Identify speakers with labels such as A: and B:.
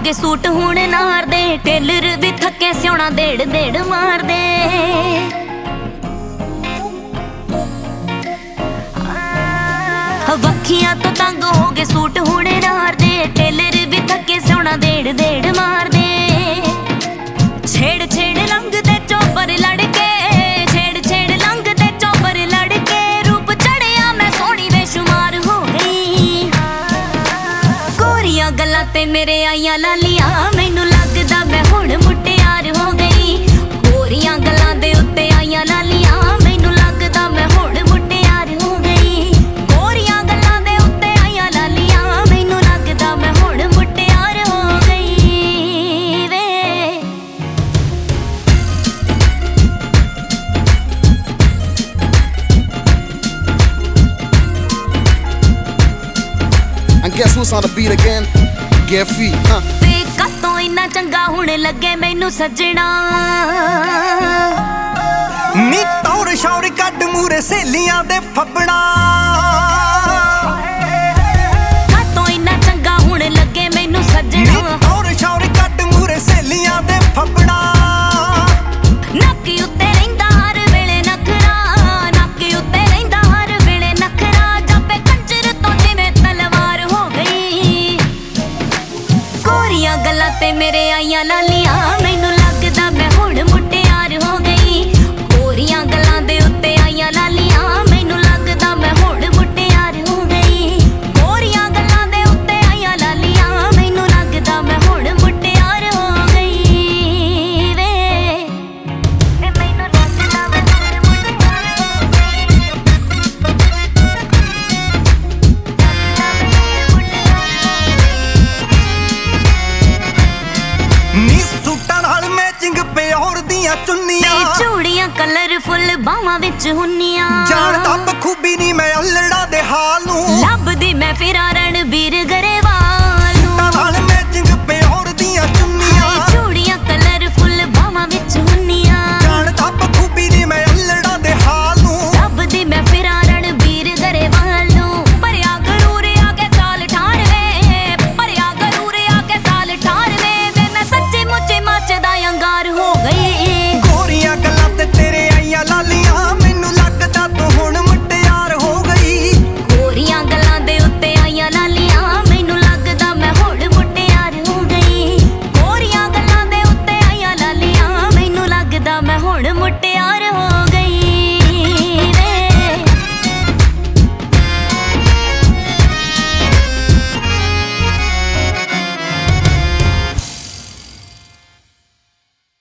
A: ਗਏ ਸੂਟ ਹੁਣ ਨਾਰ ਦੇ, ਟੇਲਰ ਵੀ ਥੱਕੇ ਸਿਉਣਾ ਡੇਢ ਡੇਢ ਮਾਰਦੇ। ਵੱਖੀਆਂ ਤੋਂ ਤੰਗ ਹੋ ਗਏ ਸੂਟ ਹੁਣ ਨਾਰ ਦੇ, ਟੇਲਰ ਵੀ ਥੱਕੇ ਸਿਉਣਾ ਡੇਢ ਡੇਢ ਮਾਰਦੇ। ਛੇੜ ਛੇੜ ਲੰਘਦੇ ਚੋਪਰ ਲੜਕੇ, ਛੇੜ ਛੇੜ ਲੰਘਦੇ ਚੋਪਰ ਲੜਕੇ, ਰੂਪ ਚੜਿਆ ਮੈਂ ਸੋਹਣੀ ਬੇਸ਼ੁਮਾਰ ਹੋ ਗਈ। ਗੋਰੀਆਂ ਗੱਲਾਂ ਤੇ ਮੇਰੇ ਆਈਆਂ ਲਾਲੀਆਂ, ਮੈਨੂੰ ਲੱਗਦਾ ਮੈਂ ਹੁਣ ਮੁਟਿਆਰ ਹੋ ਗਈ। ਗੋਰੀਆਂ ਗੱਲਾਂ ਦੇ ਉੱਤੇ ਆਈਆਂ ਲਾਲੀਆਂ, ਮੈਨੂੰ ਲੱਗਦਾ ਮੈਂ ਹੁਣ ਮੁਟਿਆਰ ਹੋ ਗਈ। ਗੋਰੀਆਂ ਗੱਲਾਂ ਦੇ ਉੱਤੇ ਆਈਆਂ ਲਾਲੀਆਂ, ਮੈਨੂੰ ਲੱਗਦਾ ਮੈਂ ਹੁਣ ਮੁਟਿਆਰ ਹੋ ਗਈ ਵੇ।
B: And guess who's on the beat again? Geffy,
A: ਤੇ ਕਦੋਂ ਇੰਨਾ ਚੰਗਾ ਹੁਣ ਲੱਗੇ ਮੈਨੂੰ ਸੱਜਣਾ।
C: ਨੀ ਤੌਰ ਸ਼ੌਰ ਕੱਢ ਮੂਰੇ ਸਹੇਲੀਆਂ ਦੇ ਫੱਬਣਾ।
A: ਕਦੋਂ ਇੰਨਾ ਚੰਗਾ ਹੁਣ ਲੱਗੇ ਮੈਨੂੰ ਸੱਜਣਾ।
C: ਨੀ ਤੌਰ ਸ਼ੌਰ ਕੱਢ ਮੂਰੇ ਸਹੇਲੀਆਂ ਦੇ ਫੱਬਣਾ।
A: ਨੱਕ ਉੱਤੇ ਰਹਿੰਦਾ ਹਰ ਵੇਲੇ ਨਖਰਾ, ਨੱਕ ਉੱਤੇ ਰਹਿੰਦਾ ਹਰ ਵੇਲੇ ਨਖਰਾ, ਜਾਪੇ ਕੰਜਰ ਤੋਂ ਜਿਵੇਂ ਤਲਵਾਰ ਹੋ ਗਈ। ਗੋਰੀਆਂ ਗੱਲਾਂ ਤੇ ਮੇਰੇ ਆਈਆਂ ਲਾਲੀਆਂ, ਮੈਨੂੰ ਲੱਗਦਾ ਮੈਂ ਹੁਣ ਮੁਟਿਆਰ ਹੋ ਗਈ। ਗੋਰੀਆਂ ਗੱਲਾਂ ਦੇ ਉੱਤੇ ਆਈਆਂ ਲਾਲੀਆਂ, ਮੈਨੂੰ ਲੱਗਦਾ ਮੈਂ ਹੁਣ ਮੁਟਿਆਰ ਹੋ ਗਈ। ਗੋਰੀਆਂ ਗੱਲਾਂ ਦੇ ਉੱਤੇ ਆਈਆਂ ਲਾਲੀਆਂ, ਮੈਨੂੰ ਲੱਗਦਾ ਮੈਂ ਹੁਣ ਮੁਟਿਆਰ ਹੋ ਗਈ ਵੇ। ਮੈਨੂੰ ਲੱਗਦਾ ਮੈਂ ਹੁਣ ਮੁਟਿਆਰ ਹੋ ਗਈ।
C: ਨੀ ਸੂਟਾਂ ਨਾਲ ਮੈਚਿੰਗ ਪਿਓਰ ਦੀਆਂ ਚੁੰਨੀਆਂ,
A: ਚੂੜੀਆਂ ਕਲਰਫੁੱਲ ਬਾਹਾਂ ਵਿੱਚ ਹੁੰਨੀਆਂ।
C: ਜਾਣਦਾ ਬਖੂਬੀ ਨੀ ਮੈਂ ਅਲੜਾ ਦੇ ਹਾਲ ਨੂੰ,
A: ਲੱਭਦੀ ਮੈਂ ਫਿਰਾਂ ਰਣਬੀਰ